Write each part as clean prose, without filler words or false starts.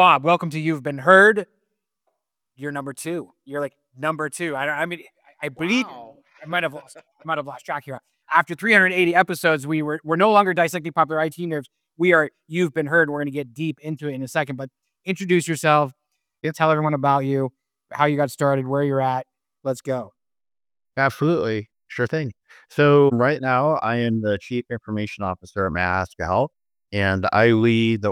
Bob, welcome to You've Been Heard. You're number two. You're like number two. I believe Wow. I might have lost track here. After 380 episodes, we're no longer dissecting popular IT nerds. We are You've Been Heard. We're going to get deep into it in a second, but introduce yourself. Tell everyone about you, how you got started, where you're at. Let's go. Absolutely. Sure thing. So right now I am the Chief Information Officer at Mahaska Health, and I lead the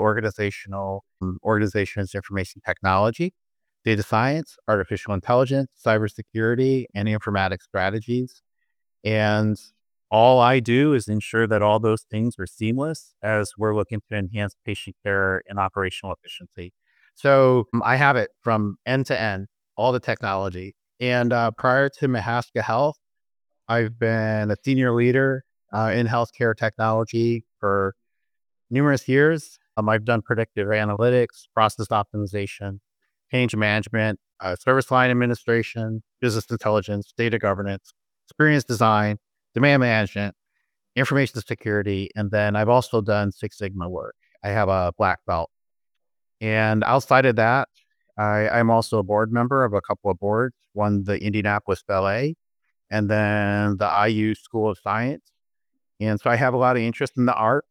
organization's information technology, data science, artificial intelligence, cybersecurity, and informatics strategies. And all I do is ensure that all those things are seamless as we're looking to enhance patient care and operational efficiency. So I have it from end to end, all the technology. And prior to Mahaska Health, I've been a senior leader in healthcare technology for numerous years. I've done predictive analytics, process optimization, change management, service line administration, business intelligence, data governance, experience design, demand management, information security, and then I've also done Six Sigma work. I have a black belt. And outside of that, I'm also a board member of a couple of boards, one, the Indianapolis Ballet, and then the IU School of Science. And so I have a lot of interest in the arts.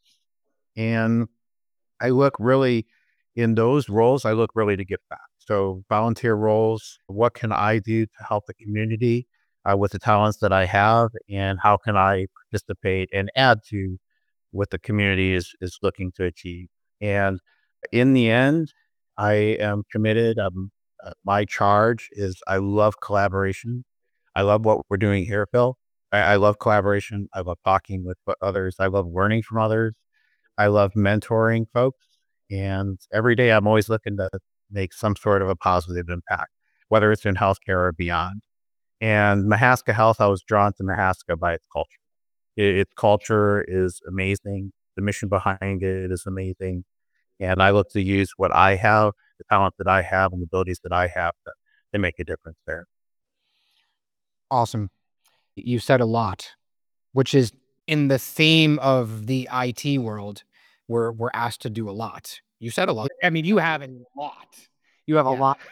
And I look really in those roles, I look really to give back. So volunteer roles, what can I do to help the community with the talents that I have? And how can I participate and add to what the community is looking to achieve? And in the end, I am committed. My charge is I love collaboration. I love what we're doing here, Phil. I love collaboration. I love talking with others. I love learning from others. I love mentoring folks. And every day I'm always looking to make some sort of a positive impact, whether it's in healthcare or beyond. And Mahaska Health, I was drawn to Mahaska by its culture. Its culture is amazing. The mission behind it is amazing. And I look to use what I have, the talent that I have, and the abilities that I have to make a difference there. Awesome. You said a lot, which is in the theme of the IT world. We're asked to do a lot. You said a lot. I mean, you have a lot. You have a Yeah. lot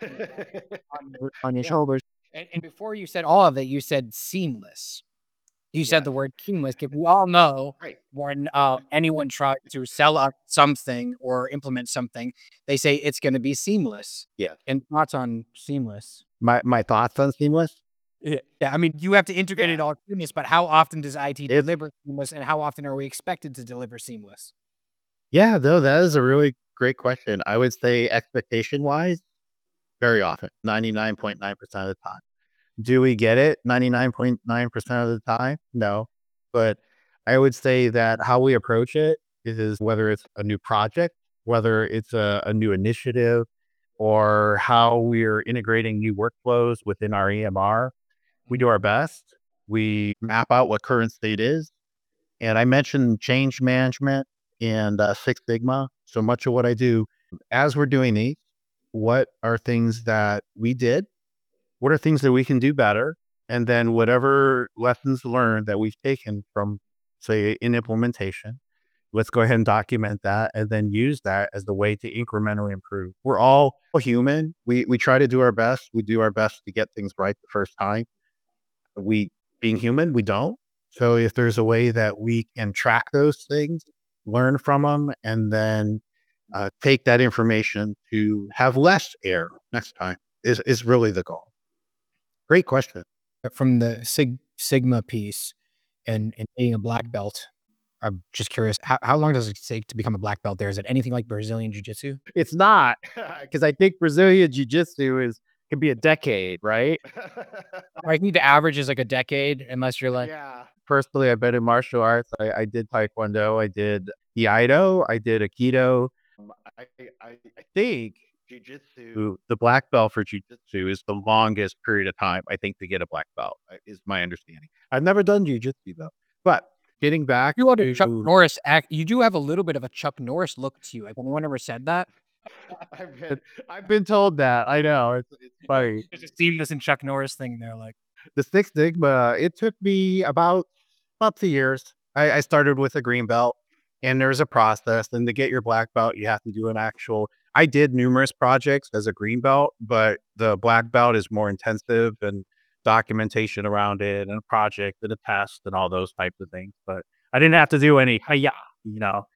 on your shoulders. And before you said all of it, you said seamless. You said the word seamless. 'Cause we all know Right. when anyone tries to sell us something or implement something, they say it's going to be seamless. Yeah. And thoughts on seamless? My thoughts on seamless? Yeah, I mean, you have to integrate it Yeah. all seamless, but how often does IT It's deliver seamless, and how often are we expected to deliver seamless? Yeah, no, that is a really great question. I would say expectation wise, very often, 99.9% of the time. Do we get it 99.9% of the time? No. But I would say that how we approach it is whether it's a new project, whether it's a new initiative, or how we're integrating new workflows within our EMR, we do our best. We map out what current state is. And I mentioned change management and Six Sigma. So much of what I do as we're doing these, what are things that we did? What are things that we can do better? And then whatever lessons learned that we've taken from, say, in implementation, let's go ahead and document that and then use that as the way to incrementally improve. We're all human. We try to do our best. We do our best to get things right the first time. We, being human, we don't. So if there's a way that we can track those things, learn from them, and then take that information to have less error next time is really the goal. Great question. From the Sigma piece and being a black belt, I'm just curious, how long does it take to become a black belt there? Is it anything like Brazilian Jiu-Jitsu? It's not because I think Brazilian Jiu Jitsu can be a decade, right? I think the average is like a decade, unless you're like, Yeah. Personally, I've been in martial arts. I did Taekwondo, I did Iaido, I did Aikido. I think jujitsu, the black belt for jujitsu is the longest period of time, I think, to get a black belt, is my understanding. I've never done jujitsu though. But getting back you want to Chuck to Norris act. You do have a little bit of a Chuck Norris look to you. Like, anyone ever said that? I've been told that. I know. It's funny. There's a seamless and Chuck Norris thing there. Like, The Six Sigma, it took me about 2 years. I started with a green belt, and there's a process. And to get your black belt, you have to do an actual I did numerous projects as a green belt, but the black belt is more intensive and documentation around it and a project and a test and all those types of things. But I didn't have to do any hiya, you know.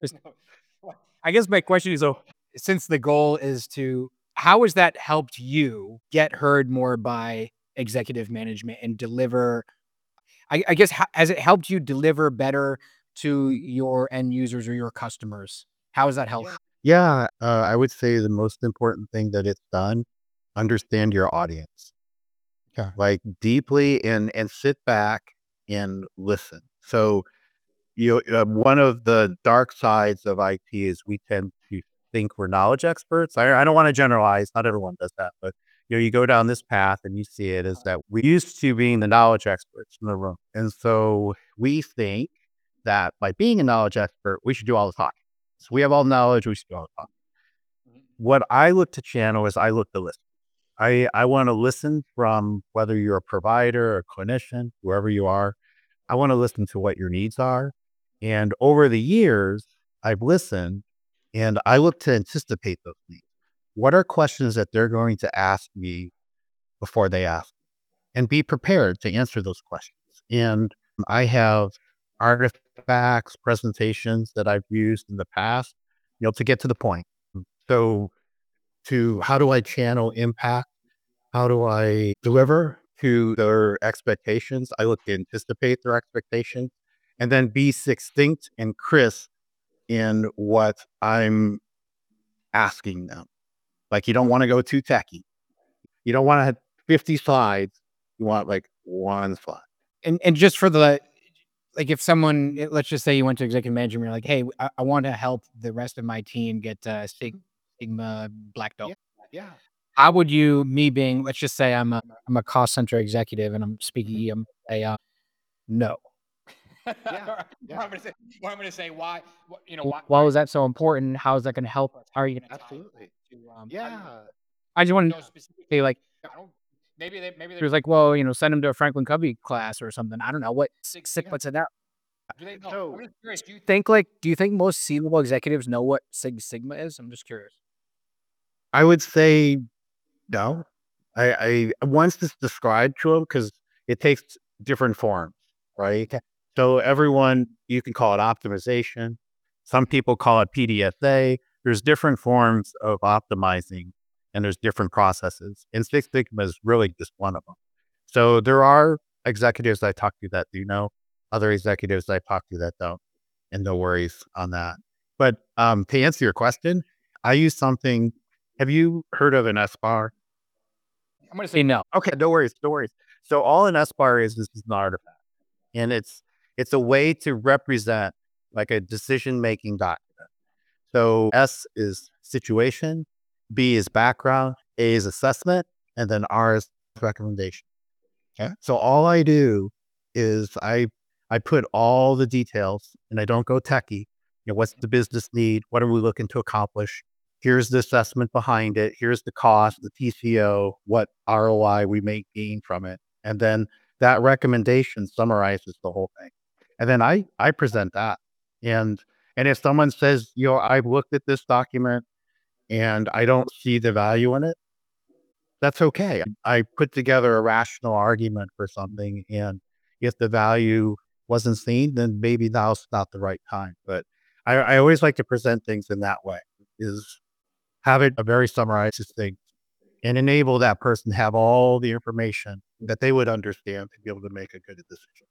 I guess my question is, though, since the goal is how has that helped you get heard more by executive management and deliver? I guess, has it helped you deliver better to your end users or your customers? How has that helped? Yeah, I would say the most important thing that it's done, understand your audience, Yeah. like deeply and sit back and listen. So one of the dark sides of IT is we tend to think we're knowledge experts. I don't want to generalize. Not everyone does that, but you go down this path and you see it is that we used to being the knowledge experts in the room, and so we think that by being a knowledge expert, we should do all the talking. So we have all the knowledge. We should do all the talking. What I look to channel is I look to listen. I want to listen from whether you're a provider, a clinician, whoever you are. I want to listen to what your needs are. And over the years, I've listened and I look to anticipate those needs. What are questions that they're going to ask me before they ask? And be prepared to answer those questions. And I have artifacts, presentations that I've used in the past, to get to the point. So to how do I channel impact? How do I deliver to their expectations? I look to anticipate their expectations and then be succinct and crisp in what I'm asking them. Like you don't want to go too techy. You don't want to have 50 slides. You want like one slide. And just for the like, if someone, let's just say you went to executive management, you're like, "Hey, I want to help the rest of my team get Sigma black belt." Yeah. How would you, me being, let's just say I'm a cost center executive and I'm speaking, no. Yeah. What Yeah. I'm gonna say, why, why was that so important? How is that going to help us? How are you going to tie it Absolutely. to, Yeah. I just want to know specifically, like, I don't, maybe there's like, well, send them to a Franklin Covey class or something. I don't know what Six Yeah. Sigma to that. Do they know? So I'm just curious. Do you think most C-level executives know what Sigma is? I'm just curious. I would say no. I once this described to him because it takes different forms, right? Okay. So everyone, you can call it optimization. Some people call it PDSA. There's different forms of optimizing, and there's different processes. And Six Sigma is really just one of them. So there are executives I talk to that do know, other executives I talk to that don't, and no worries on that. But to answer your question, I use something. Have you heard of an S bar? I'm gonna say no. Okay, no worries, no worries. So all an S bar is an artifact, and it's a way to represent like a decision making document. So S is situation, B is background, A is assessment, and then R is recommendation. Okay. So all I do is I put all the details, and I don't go techie. What's the business need? What are we looking to accomplish? Here's the assessment behind it. Here's the cost, the TCO, what ROI we may gain from it. And then that recommendation summarizes the whole thing. And then I present that. And and if someone says, I've looked at this document and I don't see the value in it, that's okay. I put together a rational argument for something, and if the value wasn't seen, then maybe now's not the right time. But I always like to present things in that way, is have it a very summarized thing and enable that person to have all the information that they would understand to be able to make a good decision.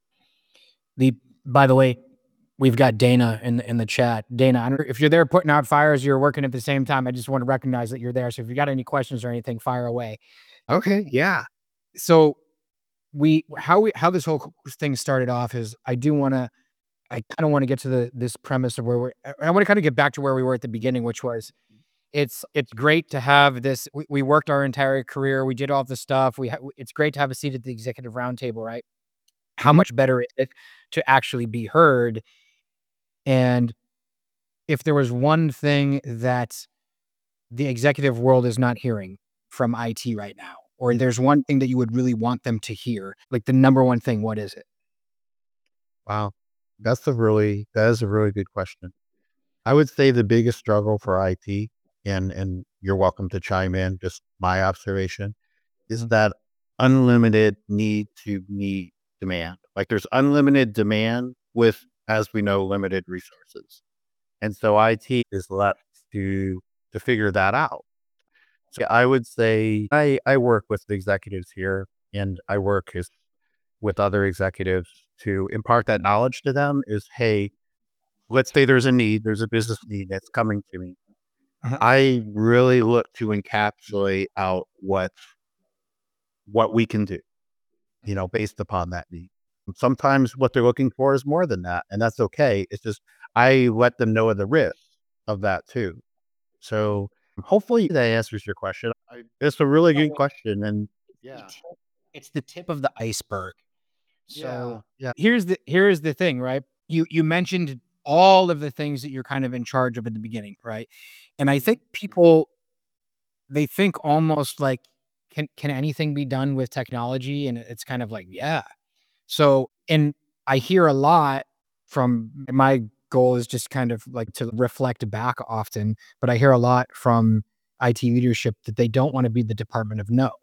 By the way, we've got Dana in the chat. Dana, I don't, if you're there putting out fires, you're working at the same time. I just want to recognize that you're there. So if you got any questions or anything, fire away. Okay. Yeah. So how this whole thing started off is I kind of want to get to this premise of where I want to kind of get back to where we were at the beginning, which was it's great to have this. We worked our entire career. We did all the stuff. It's great to have a seat at the executive roundtable, right? How much better is it to actually be heard? And if there was one thing that the executive world is not hearing from IT right now, or there's one thing that you would really want them to hear, like the number one thing, what is it? Wow. That is a really good question. I would say the biggest struggle for IT and you're welcome to chime in, just my observation, is that unlimited need to meet demand. Like there's unlimited demand with, as we know, limited resources. And so IT is left to figure that out. So I would say I work with the executives here and I work with other executives to impart that knowledge to them is, hey, let's say there's a need, there's a business need that's coming to me. I really look to encapsulate out what we can do, based upon that need. Sometimes what they're looking for is more than that, and that's okay. It's just I let them know of the risk of that too. So hopefully that answers your question. It's a really good question, and yeah, It's the tip of the iceberg. yeah, So yeah. here's the thing, right? You mentioned all of the things that you're kind of in charge of at the beginning, right? And I think people they think almost like can anything be done with technology? And it's kind of like, yeah. So and I hear a lot from my goal is just kind of like to reflect back often, but I hear a lot from IT leadership that they don't want to be the department of no,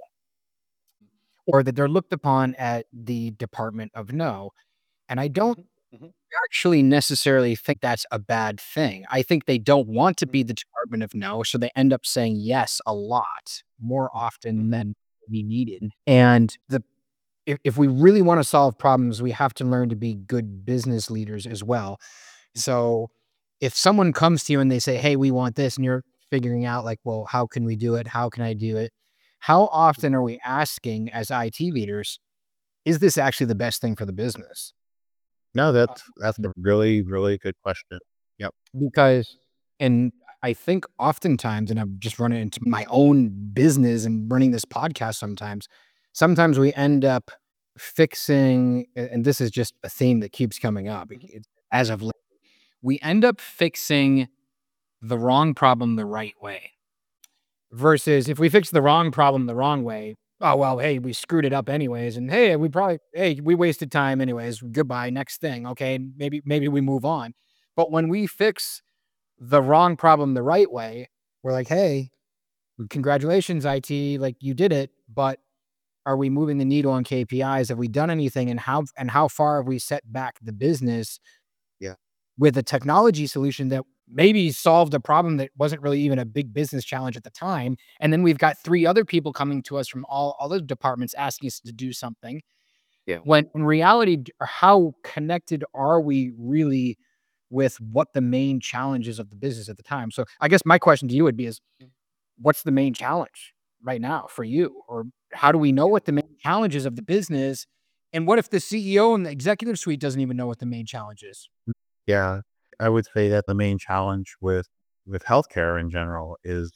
or that they're looked upon at the department of no. And I don't Mhm, actually necessarily think that's a bad thing. I think they don't want to mhm, be the department of no, so they end up saying yes a lot more often mhm, than we needed. And the if we really want to solve problems, we have to learn to be good business leaders as well. So if someone comes to you and they say, "Hey, we want this," and you're figuring out like, "Well, how can we do it? How can I do it?" How often are we asking as IT leaders, "Is this actually the best thing for the business?" no, that's a really, really good question. Yep. Because and I think oftentimes, and I've just run it into my own business and running this podcast sometimes we end up fixing and this is just a theme that keeps coming up, as of late, we end up fixing the wrong problem the right way, versus if we fix the wrong problem the wrong way, "Oh, well, hey, we screwed it up anyways, and hey, we wasted time anyways, goodbye, next thing, okay, maybe we move on." But when we fix the wrong problem the right way, we're like, "Hey, congratulations, IT, like, you did it, but are we moving the needle on KPIs? Have we done anything, and how far have we set back the business Yeah. with a technology solution that maybe solved a problem that wasn't really even a big business challenge at the time?" And then we've got 3 other people coming to us from all other departments asking us to do something, Yeah. when in reality, how connected are we really with what the main challenges of the business at the time? So I guess my question to you would be is, what's the main challenge right now for you? Or how do we know what the main challenges of the business? And what if the CEO and the executive suite doesn't even know what the main challenge is? Yeah. I would say that the main challenge with healthcare in general is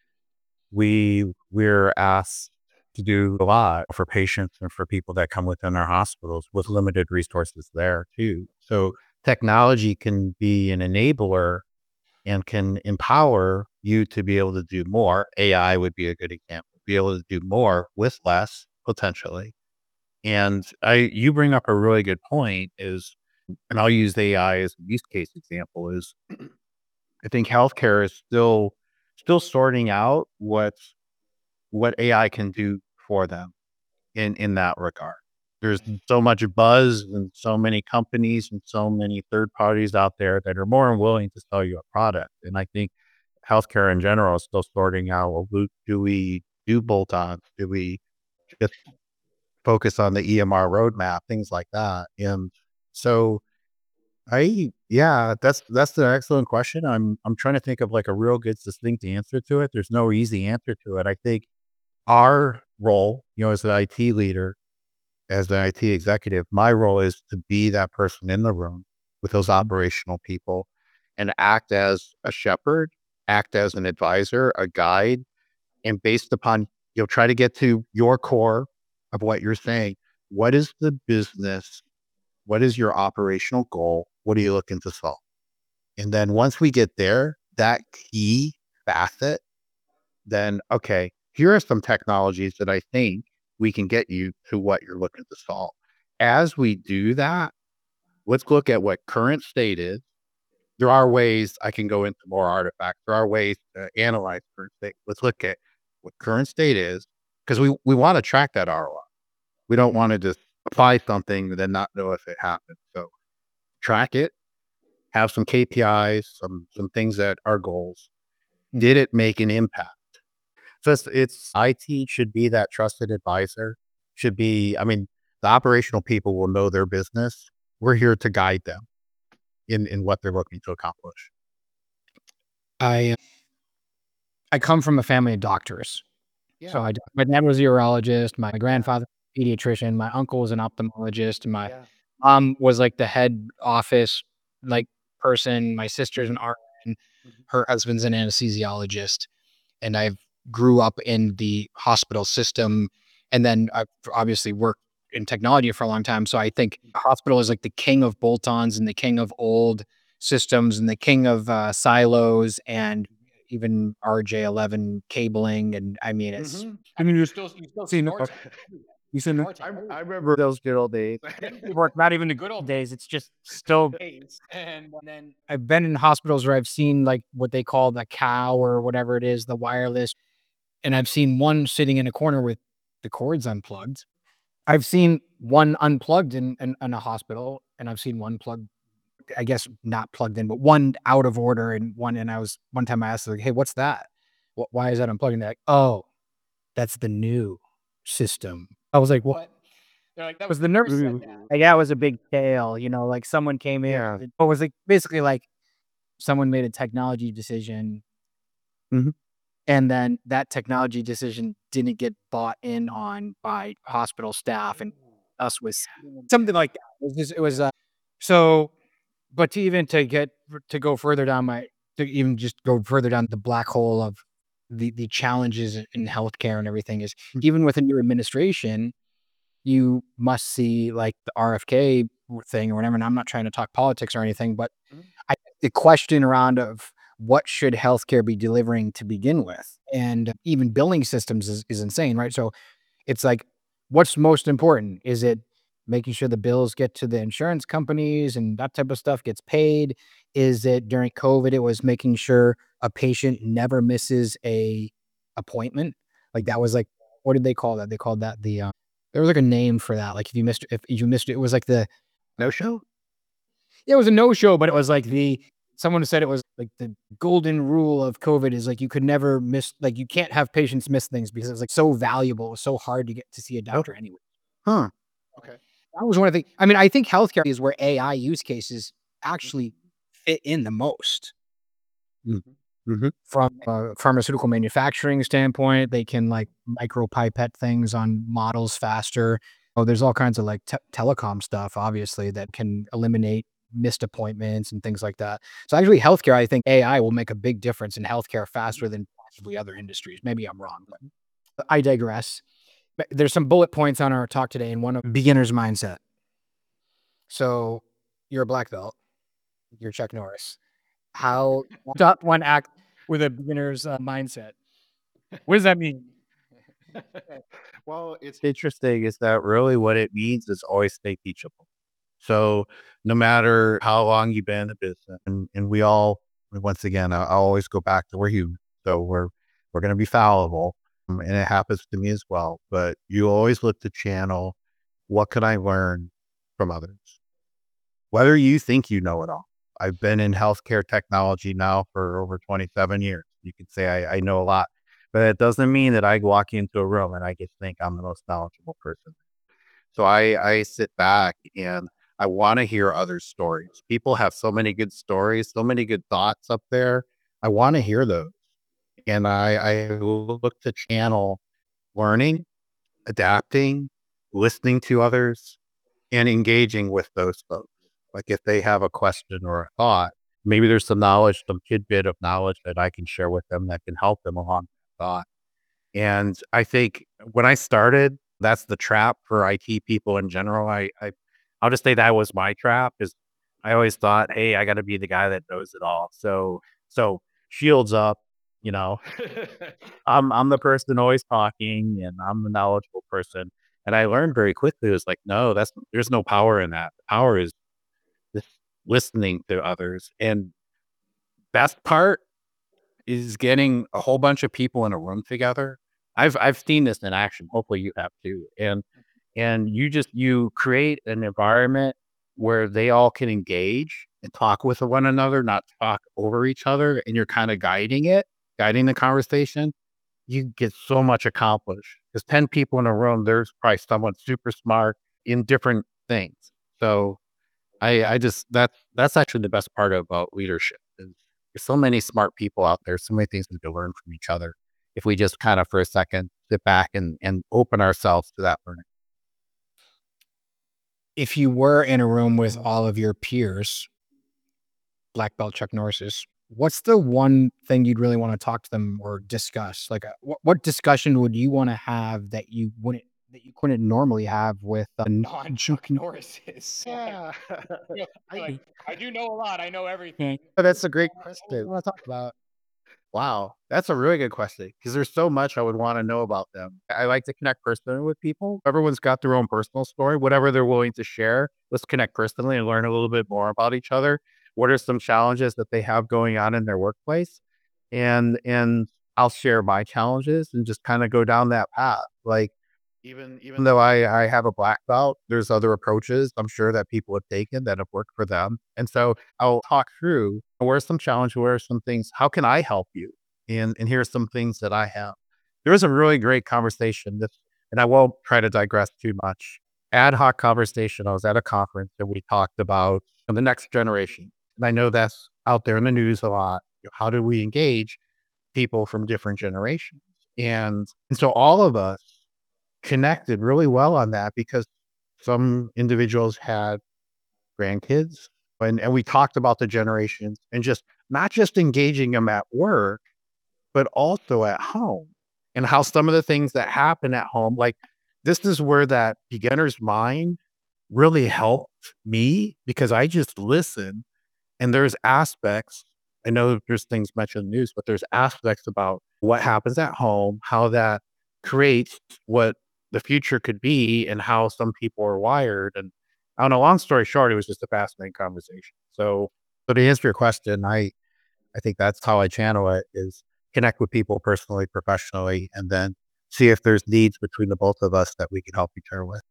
we're asked to do a lot for patients and for people that come within our hospitals with limited resources there too. So technology can be an enabler and can empower you to be able to do more. AI would be a good example. Be able to do more with less potentially. And you bring up a really good point is, and I'll use AI as a use case example is I think healthcare is still sorting out what AI can do for them in that regard. There's so much buzz and so many companies and so many third parties out there that are more than willing to sell you a product. And I think healthcare in general is still sorting out, well, do we do bolt-ons? Do we just focus on the EMR roadmap, things like that? And so yeah, that's an excellent question. I'm trying to think of like a real good succinct answer to it. There's no easy answer to it. I think our role, as an IT leader, as an IT executive, my role is to be that person in the room with those operational people and act as a shepherd, act as an advisor, a guide, and based upon, try to get to your core of what you're saying. What is the business? What is your operational goal? What are you looking to solve? And then once we get there, that key facet, then okay, here are some technologies that I think we can get you to what you're looking to solve. As we do that, let's look at what current state is. there are ways I can go into more artifacts. There are ways to analyze current state. Let's look at what current state is because we want to track that ROI. We don't want to just apply something and then not know if it happened. So track it, have some KPIs, some things that are goals. Did it make an impact? Just it's IT should be that trusted advisor. Should be, I mean, the operational people will know their business. We're here to guide them in what they're looking to accomplish. I I come from a family of doctors. So my dad was a urologist, my grandfather pediatrician, my uncle was an ophthalmologist, and my was like the head office like person. My sister's an RN, her husband's an anesthesiologist, and I've grew up in the hospital system, and then I've obviously worked in technology for a long time. So I think hospital is like the king of bolt-ons and the king of old systems and the king of silos and even RJ11 cabling. And I mean, it's I mean, you still see Nortec. You see I remember those good old days. work, not even the good old days. It's just still. And then I've been in hospitals where I've seen like what they call the cow or whatever it is, the wireless, and I've seen one sitting in a corner with the cords unplugged. I've seen one unplugged in a hospital, and I've seen one plugged, I guess not plugged in, but one out of order and one. And I was one time I asked like, "Hey, what's that? Why is that unplugged?" And they're like, "Oh, that's the new system." I was like, "What?" They're like, "That was the nurse said that." Like, that was a big fail, like someone came in. Yeah. It was like basically like someone made a technology decision, Mhm. and then that technology decision didn't get bought in on by hospital staff and us with something like that. So, but to go further down to even just go further down the black hole of the challenges in healthcare and everything is even with a new administration, you must see like the RFK thing or whatever. And I'm not trying to talk politics or anything, but the question around of what should healthcare be delivering to begin with, and even billing systems is insane, right? So it's like, what's most important? Is it making sure the bills get to the insurance companies and that type of stuff gets paid? Is it during COVID, it was making sure a patient never misses a appointment? Like that was like, what did they call that? They called that there was like a name for that. Like if you missed it, it was like No show? it was a no-show, but it was like someone said it was like the golden rule of COVID is like you could never miss, like you can't have patients miss things because it's like so valuable, it was so hard to get to see a Oh, doctor anyway. huh. That was one of the I mean, I think healthcare is where AI use cases actually fit in the most. Mhm. Mhm. From a pharmaceutical manufacturing standpoint, they can like micro pipette things on models faster. Oh, there's all kinds of like telecom stuff, obviously, that can eliminate missed appointments and things like that. So actually, healthcare, I think AI will make a big difference in healthcare faster than possibly other industries. Maybe I'm wrong, but I digress. But there's some bullet points on our talk today, and one of beginner's mindset. So you're a black belt, you're Chuck Norris. How top one act with a beginner's mindset? What does that mean? Well, it's interesting is that really what it means is always stay teachable. So no matter how long you've been in the business, and we all, once again, I always go back to we're human. So we're going to be fallible, and it happens to me as well. But you always look to channel what can I learn from others, whether you think you know it all. I've been in healthcare technology now for over 27 years. You could say I know a lot, but it doesn't mean that I walk into a room and I just think I'm the most knowledgeable person. So I sit back and I want to hear other stories. People have so many good stories, so many good thoughts up there. I want to hear those. And I look to channel learning, adapting, listening to others, and engaging with those folks. Like if they have a question or a thought, maybe there's some knowledge, some tidbit of knowledge that I can share with them that can help them along that thought. And I think when I started, that's the trap for IT people in general. I'll just say that was my trap is I always thought, hey, I got to be the guy that knows it all. So shields up, you know, I'm the person always talking and I'm the knowledgeable person. And I learned very quickly, it was like, no, there's no power in that. The power is just listening to others. And best part is getting a whole bunch of people in a room together. I've seen this in action. Hopefully you have too. And you create an environment where they all can engage and talk with one another, not talk over each other, and you're kind of guiding the conversation. You get so much accomplished. Because 10 people in a room, there's probably someone super smart in different things. So I just that's actually the best part about leadership is there's so many smart people out there, so many things we can learn from each other if we just kind of for a second sit back and open ourselves to that learning. If you were in a room with all of your peers, black belt Chuck Norris's, what's the one thing you'd really want to talk to them or discuss? Like, what discussion would you want to have that you couldn't normally have with non Chuck Norris's? Yeah. Like, I do know a lot. I know everything. That's a great question. I want to talk about. Wow, that's a really good question because there's so much I would want to know about them. I like to connect personally with people. Everyone's got their own personal story, whatever they're willing to share. Let's connect personally and learn a little bit more about each other. What are some challenges that they have going on in their workplace? And I'll share my challenges and just kind of go down that path. Like even though I have a black belt, there's other approaches I'm sure that people have taken that have worked for them. And so I'll talk through where are some challenges, where are some things, how can I help you? And here's some things that I have. There was a really great conversation that, and I won't try to digress too much. Ad hoc conversation. I was at a conference and we talked about the next generation. And I know that's out there in the news a lot. How do we engage people from different generations? And so all of us connected really well on that because some individuals had grandkids and we talked about the generations and just not just engaging them at work, but also at home and how some of the things that happen at home, like this is where that beginner's mind really helped me because I just listen and there's aspects. I know there's things mentioned in the news, but there's aspects about what happens at home, how that creates what the future could be, and how some people are wired. And I don't know, long story short, it was just a fascinating conversation. So to answer your question, I think that's how I channel it is connect with people personally, professionally, and then see if there's needs between the both of us that we can help each other with.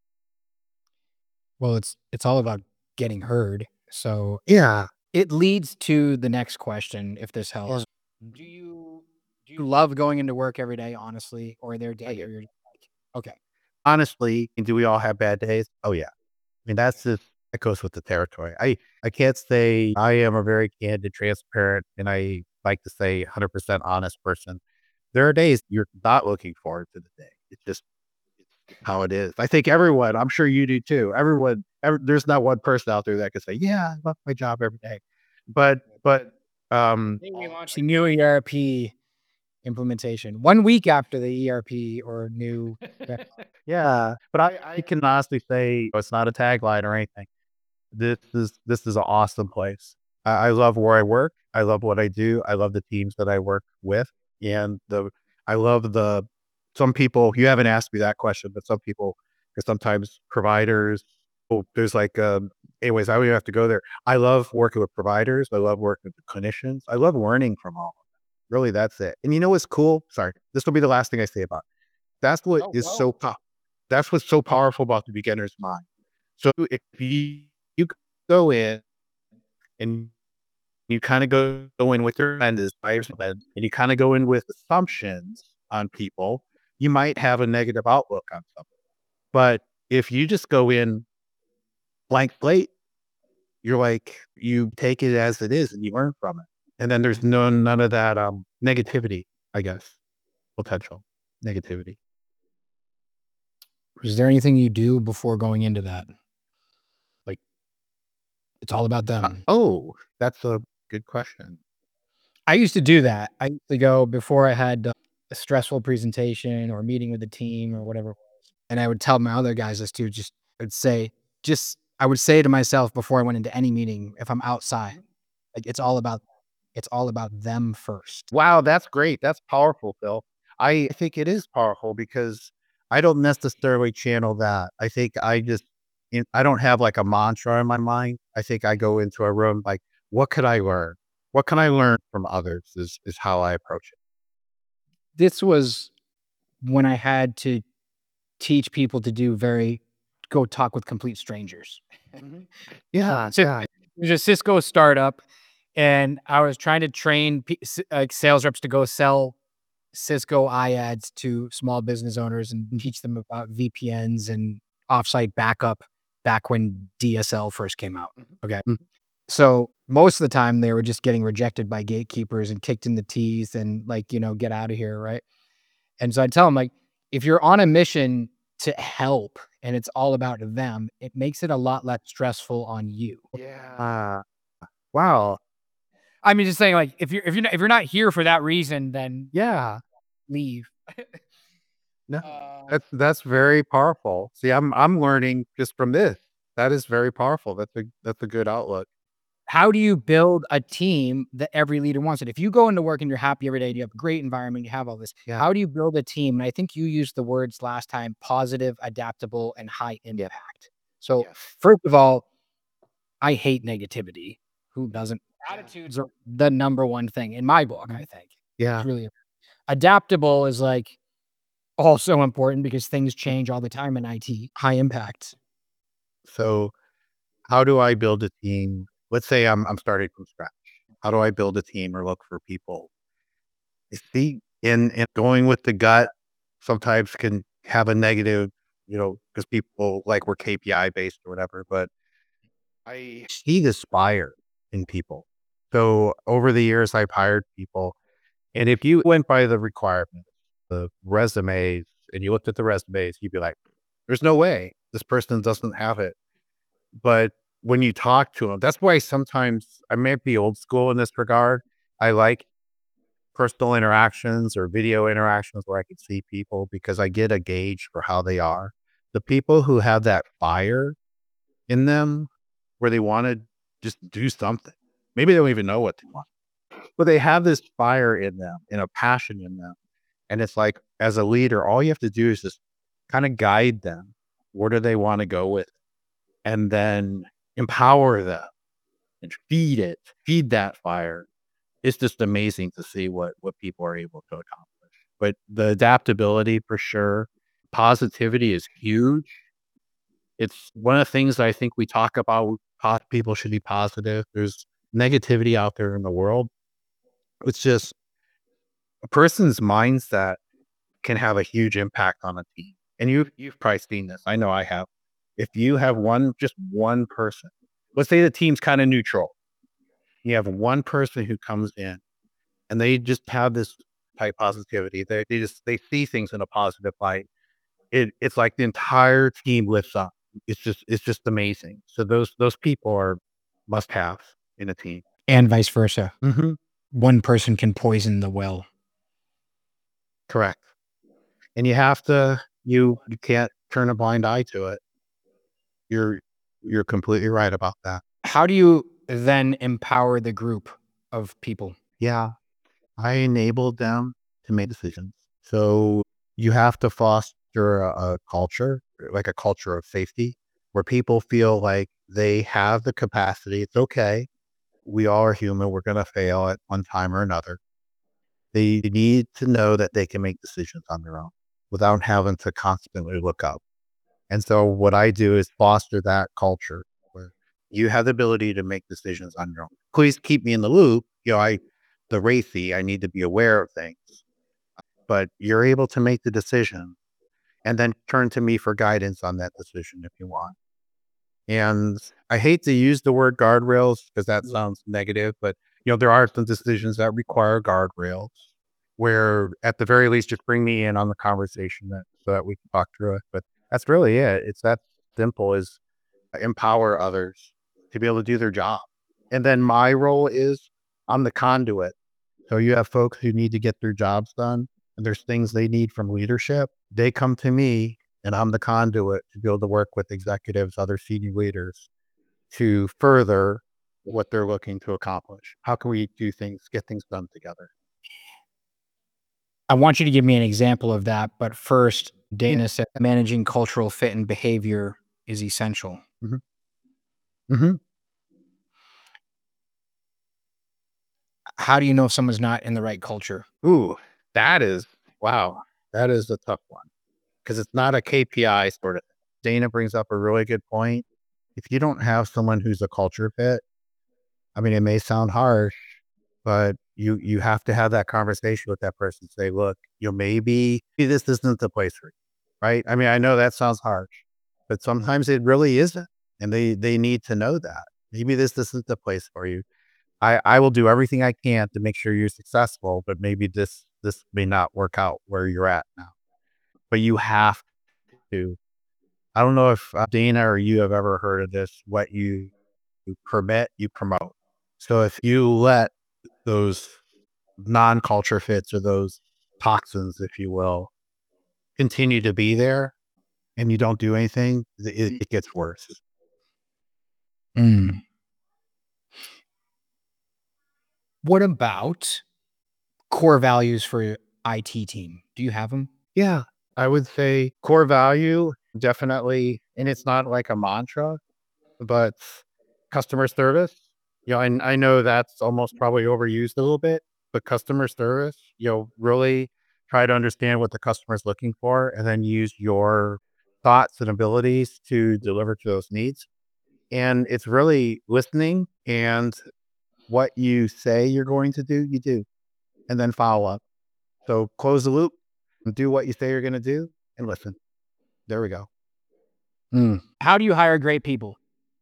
Well, it's all about getting heard. So Yeah. it leads to the next question, if this helps. Do you love going into work every day, honestly, or are there days where you're just like, okay, Honestly, do we all have bad days? Oh yeah. I mean, that's just that goes with the territory. I can't say I am a very candid, transparent, and I like to say 100% honest person. There are days you're not looking forward to the day. It's how it is. I think everyone, I'm sure you do too. There's not one person out there that can say, "Yeah, I love my job every day." But today we launched the new ERP implementation 1 week after the ERP or new. yeah, but I can honestly say it's not a tagline or anything. This is an awesome place. I love where I work. I love what I do. I love the teams that I work with, and I love the some people. You haven't asked me that question, but some people, because sometimes providers. Oh, there's like, anyways, I don't even have to go there. I love working with providers. I love working with the clinicians. I love learning from all of them. Really, that's it. And you know what's cool? Sorry, this will be the last thing I say about it. That's what is so that's what's so powerful about the beginner's mind. So if you go in and you kind of go in with your lens, and you kind of go in with assumptions on people, you might have a negative outlook on something. But if you just go in blank slate, you're like you take it as it is and you learn from it. And then there's none of that negativity, I guess, potential negativity. Is there anything you do before going into that? Like, it's all about them. Oh, that's a good question. I used to do that. I used to go before I had a stressful presentation or meeting with the team or whatever it was, and I would tell my other guys this too. I would say to myself before I went into any meeting, if I'm outside, like it's all about them first. Wow, that's great. That's powerful, Phil. I think it is powerful because I don't necessarily channel that. I think I don't have like a mantra in my mind. I think I go into a room like, what could I learn? What can I learn from others is how I approach it. This was when I had to teach people to go talk with complete strangers. Yeah, So yeah. it was a Cisco startup, and I was trying to train like sales reps to go sell Cisco iAds to small business owners and teach them about VPNs and offsite backup back when DSL first came out. Okay. Mhm. So most of the time they were just getting rejected by gatekeepers and kicked in the teeth and like, get out of here. Right. And so I tell them, like, if you're on a mission to help and it's all about them, it makes it a lot less stressful on you. Yeah. Wow. I mean, just saying, like, if you're not here for that reason, then Yeah. leave. No, Uh, that's very powerful. See, I'm learning just from this. That is very powerful. That's a good outlook. how do you build a team that every leader wants it? If you go into work and you're happy every day, you have a great environment, you have all this. Yeah. How do you build a team? And I think you used the words last time: positive, adaptable, and high Yeah. impact. So, Yes. first of all, I hate negativity. Who doesn't? Yeah. Attitudes are the number one thing in my book, I think. It's Yeah. really adaptable is like also important because things change all the time in IT. High impact. So how do I build a team? Let's say I'm starting from scratch. How do I build a team or look for people? You see, in going with the gut sometimes can have a negative, because people like we're KPI based or whatever, but I see this fire in people. So over the years, I've hired people. And if you went by the requirements, the resumes, and you looked at the resumes, you'd be like, there's no way this person doesn't have it. But when you talk to them, that's why sometimes I may be old school in this regard. I like personal interactions or video interactions where I can see people because I get a gauge for how they are. The people who have that fire in them where they want to just do something, maybe they don't even know what they want, but they have this fire in them and a passion in them. And it's like, as a leader, all you have to do is just kind of guide them. Where do they want to go with? And then empower them and feed that fire. It's just amazing to see what people are able to accomplish. But the adaptability for sure, positivity is huge. It's one of the things I think we talk about. People should be positive. There's negativity out there in the world. It's just a person's mindset can have a huge impact on a team. And you've probably seen this. I know I have. If you have just one person, let's say the team's kind of neutral. You have one person who comes in and they just have this type positivity. They see things in a positive light. It's like the entire team lifts up. It's just amazing. So those people are must have in a team. And vice versa. Hmm. One person can poison the well. Correct. And you can't turn a blind eye to it. You're you're completely right about that. How do you then empower the group of people? Yeah. I enabled them to make decisions. So you have to foster a culture, like a culture of safety, where people feel like they have the capacity. It's okay. We all are human. We're going to fail at one time or another. They need to know that they can make decisions on their own without having to constantly look up. And so what I do is foster that culture where you have the ability to make decisions on your own. Please keep me in the loop. The racy, I need to be aware of things, but you're able to make the decision and then turn to me for guidance on that decision if you want. And I hate to use the word guardrails because that sounds negative, but there are some decisions that require guardrails where at the very least just bring me in on the conversation so that we can talk through it. But that's really it. It's that simple as empower others to be able to do their job. And then my role is I'm the conduit. So you have folks who need to get their jobs done and there's things they need from leadership. They come to me and I'm the conduit to be able to work with executives, other senior leaders to further what they're looking to accomplish. How can we get things done together? I want you to give me an example of that, but first, Yeah. Dana said managing cultural fit and behavior is essential. Hmm. Hmm. How do you know if someone's not in the right culture? Ooh, wow. That is a tough one because it's not a KPI sort of thing. Dana brings up a really good point. If you don't have someone who's a culture fit, I mean, it may sound harsh, but you have to have that conversation with that person. Say, look, maybe this isn't the place for you, right? I mean, I know that sounds harsh, but sometimes it really isn't, and they need to know that maybe this isn't the place for you. I will do everything I can to make sure you're successful, but maybe this may not work out where you're at now. But you have to. I don't know if Dana or you have ever heard of this. What you permit, you promote. So if you let those non-culture fits or those toxins, if you will, continue to be there and you don't do anything, it gets worse. Mm. What about core values for your IT team? Do you have them? Yeah, I would say core value, definitely. And it's not like a mantra, but customer service. And I know that's almost probably overused a little bit, but customer service, really try to understand what the customer is looking for and then use your thoughts and abilities to deliver to those needs. And it's really listening, and what you say you're going to do, you do, and then follow up. So close the loop and do what you say you're going to do and listen. There we go. How do you hire great people?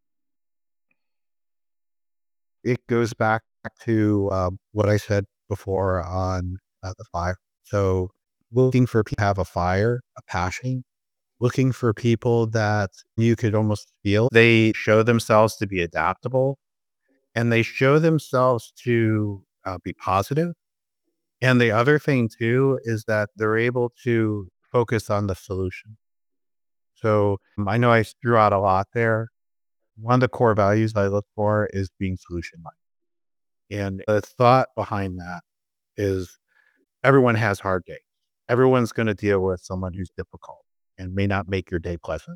It goes back to what I said before on the five. So looking for people who have a fire, a passion, looking for people that you could almost feel they show themselves to be adaptable and they show themselves to be positive. And the other thing too is that they're able to focus on the solution. So I know I threw out a lot there. One of the core values I look for is being solution minded. And the thought behind that is everyone has hard days. Everyone's going to deal with someone who's difficult and may not make your day pleasant.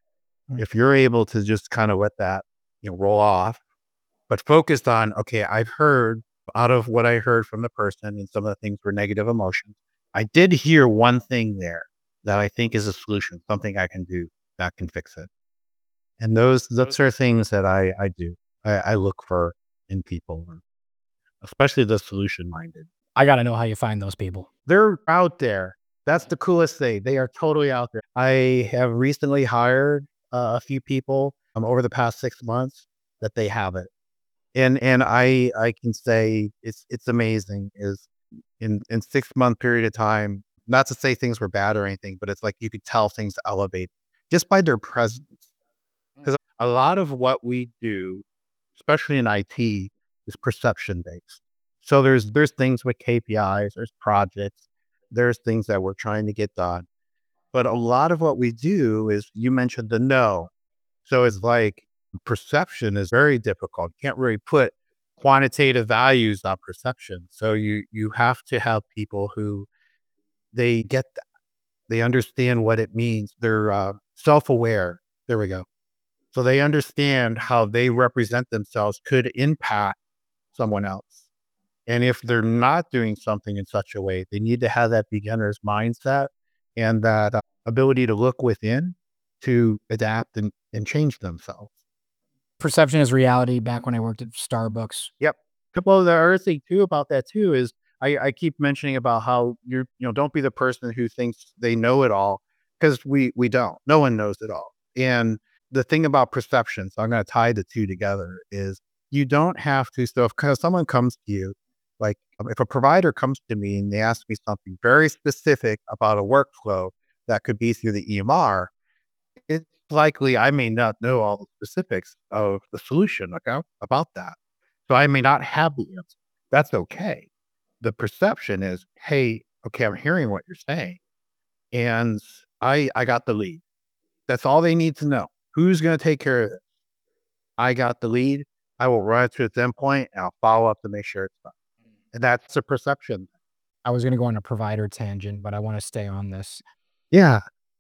If you're able to just kind of let that, roll off, but focused on, okay, I've heard out of what I heard from the person and some of the things were negative emotions. I did hear one thing there that I think is a solution, something I can do that can fix it. And those are things that I do. I look for in people, especially the solution minded. I got to know how you find those people. They're out there. That's the coolest thing. They are totally out there. I have recently hired a few people over the past 6 months that they have it. And I can say it's amazing is in 6 month period of time, not to say things were bad or anything, but it's like you could tell things elevate just by their presence. Because a lot of what we do, especially in IT, is perception based. So there's things with KPIs, there's projects, there's things that we're trying to get done. But a lot of what we do is you mentioned the no. So it's like perception is very difficult. You can't really put quantitative values on perception. So you have to have people who they get that. They understand what it means. They're self-aware. There we go. So they understand how they represent themselves could impact someone else. And if they're not doing something in such a way, they need to have that beginner's mindset and that ability to look within to adapt and change themselves. Perception is reality. Back when I worked at Starbucks. Yep. Well, the other thing too about that too is I keep mentioning about how don't be the person who thinks they know it all because we don't. No one knows it all. And the thing about perception, so I'm going to tie the two together, is you don't have to. So if someone comes to you, like if a provider comes to me and they ask me something very specific about a workflow that could be through the EMR, it's likely I may not know all the specifics of the solution about that. So I may not have the answer. That's okay. The perception is, hey, okay, I'm hearing what you're saying. And I got the lead. That's all they need to know. Who's going to take care of it? I got the lead. I will run it to its endpoint and I'll follow up to make sure it's done. And that's a perception. I was going to go on a provider tangent, but I want to stay on this. Yeah.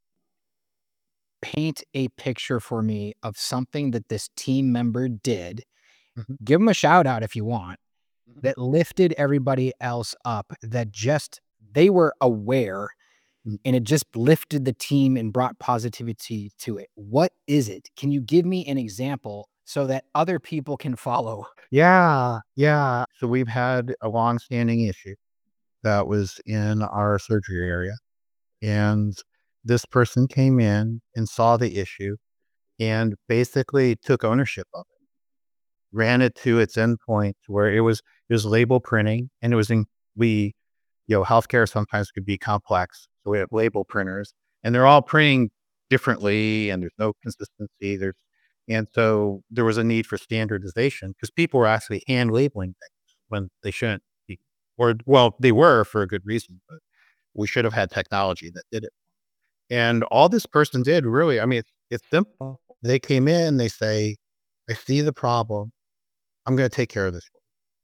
Paint a picture for me of something that this team member did. Mhm. Give them a shout out if you want. that lifted everybody else up, that just they were aware and it just lifted the team and brought positivity to it. What is it? Can you give me an example so that other people can follow? Yeah, yeah. So we've had a long-standing issue that was in our surgery area, and this person came in and saw the issue and basically took ownership of it, ran it to its endpoint where it was label printing, and it was in we healthcare sometimes could be complex. So we have label printers, and they're all printing differently, and there's no consistency. And so there was a need for standardization because people were actually hand labeling things when they shouldn't be, or well, they were for a good reason, but we should have had technology that did it. And all this person did really, I mean, it's simple. They came in, they say, I see the problem. I'm going to take care of this.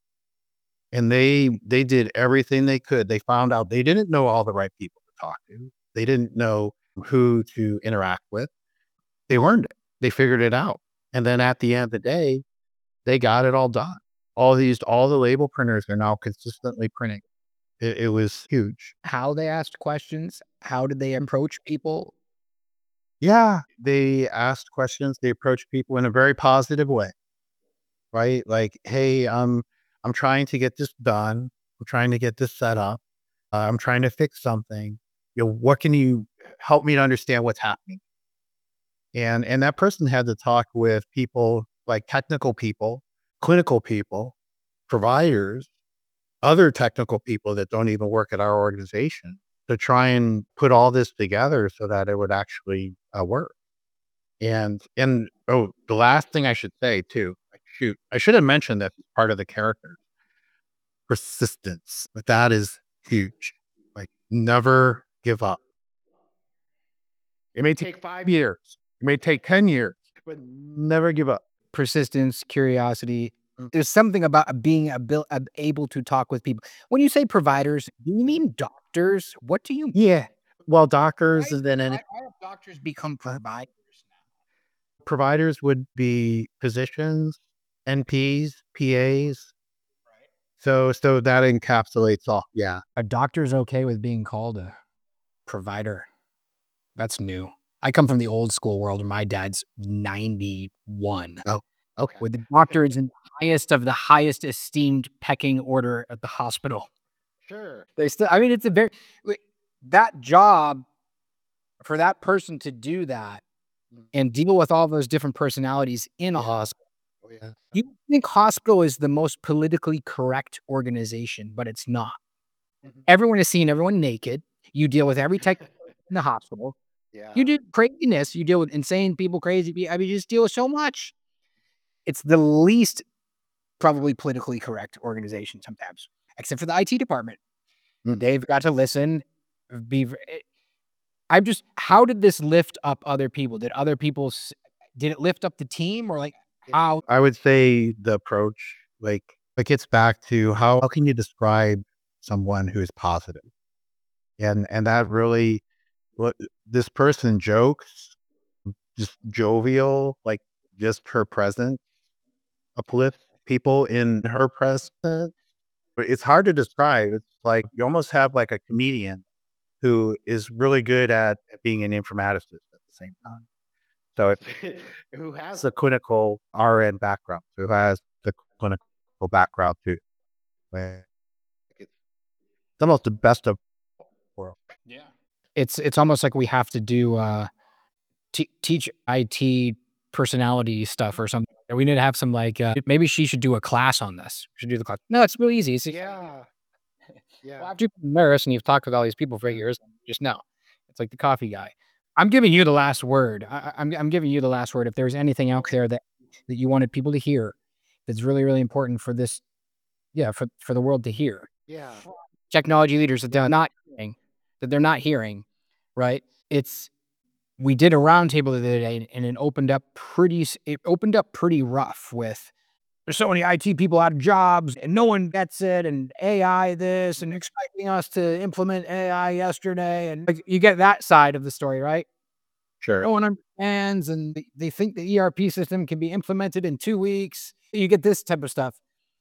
And they did everything they could. They found out they didn't know all the right people to talk to. They didn't know who to interact with. They learned it. They figured it out. And then at the end of the day, they got it all done. All the label printers are now consistently printing. It was huge. How they asked questions? How did they approach people? Yeah. They asked questions. They approached people in a very positive way, right? Like, hey, I'm trying to get this done. I'm trying to get this set up. I'm trying to fix something. What can you help me to understand what's happening? And that person had to talk with people like technical people, clinical people, providers, other technical people that don't even work at our organization to try and put all this together so that it would actually work. And oh, the last thing I should say too, shoot, I should have mentioned that as part of the character persistence, but that is huge. Like never give up. It may take 5 years, it may take 10 years, but never give up. Persistence, curiosity. There's something about being able to talk with people. When you say providers, do you mean doctors? What do you mean? Yeah. Well, doctors and then Why have doctors become providers providers would be physicians, NPs, PAs. So that encapsulates all. Yeah. now? Are doctors okay with being called a provider? That's new. I come from the old school world where my dad's 91. Oh, okay. With the doctor is in the highest of the highest esteemed pecking order at the hospital. Sure. They still, I mean, it's a very, that job for that person to do that and deal with all those different personalities in a hospital. Oh, yeah. You think hospital is the most politically correct organization, but it's not. Everyone is seeing everyone naked. You deal with every tech in the hospital. Yeah. You do craziness. You deal with insane people, crazy people. I mean, you just deal with so much. It's the least probably politically correct organization sometimes, except for the IT department. They've got to listen. How did this lift up other people? Did other people, did it lift up the team or like how? I would say the approach, like, it gets back to how can you describe someone who is positive? And that really, what this person jokes, just jovial, like just her presence uplifts people in her presence. But it's hard to describe. It's like you almost have like a comedian who is really good at being an informaticist at the same time. So who has a clinical RN background, who has the clinical background too. Where it's almost the best of world. Yeah. It's almost like we have to do teach IT personality stuff or something. We need to have some like maybe she should do a class on this. We should do the class. No, it's really easy. Yeah. Yeah. Well, after you've been a nurse and you've talked with all these people for years, just know it's like the coffee guy. I'm giving you the last word. I'm giving you the last word. If there's anything out there that you wanted people to hear, that's really really important for this, yeah, for the world to hear. Yeah. Technology leaders that they're not hearing, right? We did a roundtable the other day, and it opened up pretty rough with there's so many IT people out of jobs, and no one gets it, and AI this, and expecting us to implement AI yesterday, and like, you get that side of the story, right? Sure. No one understands, and they think the ERP system can be implemented in 2 weeks. You get this type of stuff.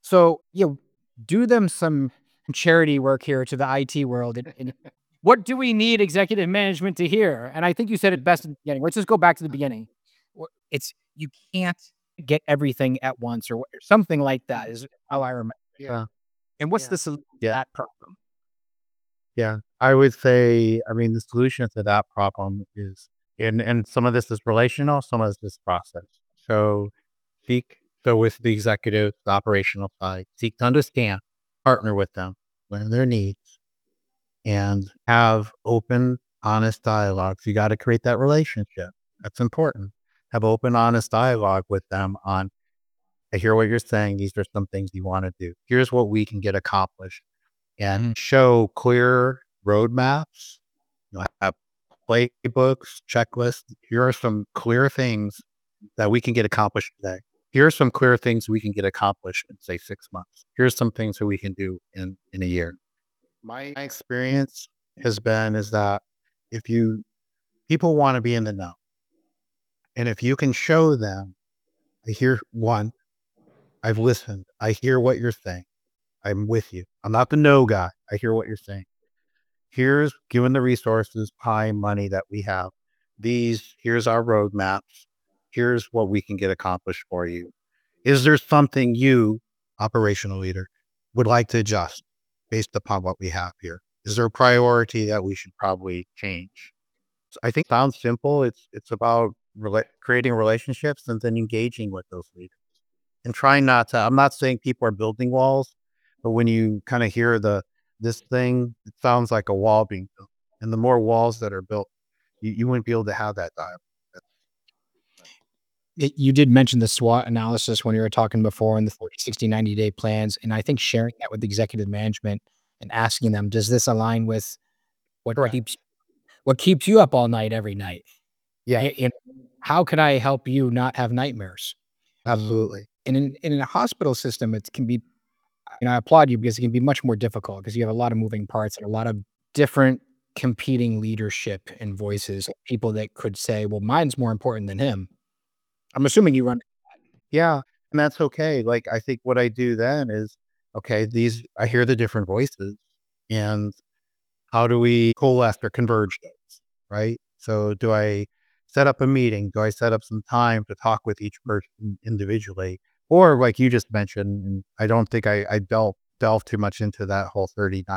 So, do them some charity work here to the IT world. And what do we need executive management to hear? And I think you said it best in the beginning. Let's just go back to the beginning. It's you can't get everything at once or something like that is how I remember. Yeah. And what's the solution to that problem? Yeah. I would say, I mean, the solution to that problem is, and some of this is relational, some of this is process. So with the executive, the operational side, seek to understand, partner with them, learn their needs, and have open, honest dialogues. You got to create that relationship. That's important. Have open, honest dialogue with them on, I hear what you're saying. These are some things you want to do. Here's what we can get accomplished, and show clear roadmaps. Have playbooks, checklists. Here are some clear things that we can get accomplished today. Here are some clear things we can get accomplished in, say, 6 months. Here's some things that we can do in a year. My experience has been is that if you people want to be in the know, and if you can show them, I hear one, I've listened. I hear what you're saying. I'm with you. I'm not the no guy. I hear what you're saying. Here's given the resources, time, money that we have. Here's our roadmaps. Here's what we can get accomplished for you. Is there something you, operational leader, would like to adjust based upon what we have here? Is there a priority that we should probably change? So I think it sounds simple. It's about creating relationships and then engaging with those leaders and trying not to. I'm not saying people are building walls, but when you kind of hear this thing, it sounds like a wall being built. And the more walls that are built, you wouldn't be able to have that dialogue. You did mention the SWOT analysis when you were talking before and the 40, 60, 90-day plans. And I think sharing that with executive management and asking them, does this align with what keeps you up all night every night? Yeah, And how can I help you not have nightmares? absolutely. And in a hospital system, it can be, I applaud you because it can be much more difficult because you have a lot of moving parts and a lot of different competing leadership and voices, people that could say, well, mine's more important than him. I'm assuming you run. Yeah, and that's okay. Like, I think what I do then is, okay, I hear the different voices, and how do we coalesce or converge those, right? So do I set up a meeting? Do I set up some time to talk with each person individually? Or like you just mentioned, and I don't think I delve too much into that whole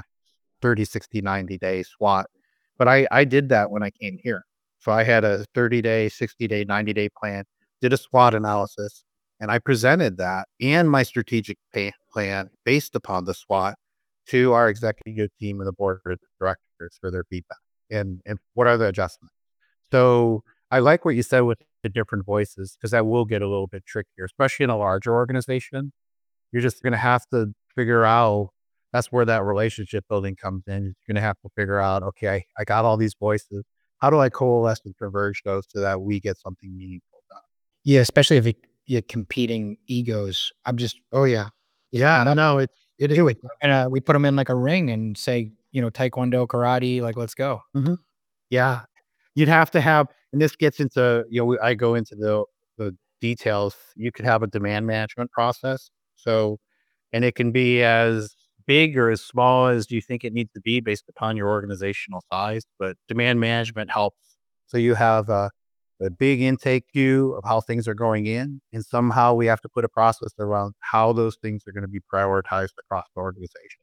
30, 60, 90-day SWOT, but I did that when I came here. So I had a 30-day, 60-day, 90-day plan, did a SWOT analysis, and I presented that and my strategic plan based upon the SWOT to our executive team and the board of directors for their feedback and what are the adjustments. So I like what you said with the different voices because that will get a little bit trickier, especially in a larger organization. You're just going to have to figure out that's where that relationship building comes in. You're going to have to figure out, okay, I got all these voices. How do I coalesce and converge those so that we get something meaningful done? Yeah, especially if you're competing egos. Oh yeah. Yeah. No, it Do it. And we put them in like a ring and say, taekwondo, karate, like, let's go. Mhm. Yeah. You'd have to have, and this gets into, I go into the details. You could have a demand management process. So, and it can be as big or as small as you think it needs to be based upon your organizational size, but demand management helps. So you have a big intake view of how things are going in, and somehow we have to put a process around how those things are going to be prioritized across the organization.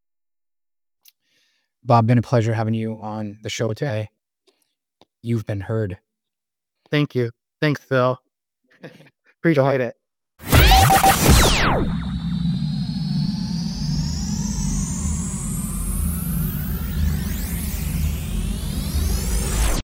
Bob, been a pleasure having you on the show today. You've been heard. Thank you. Thanks, Phil. Appreciate it.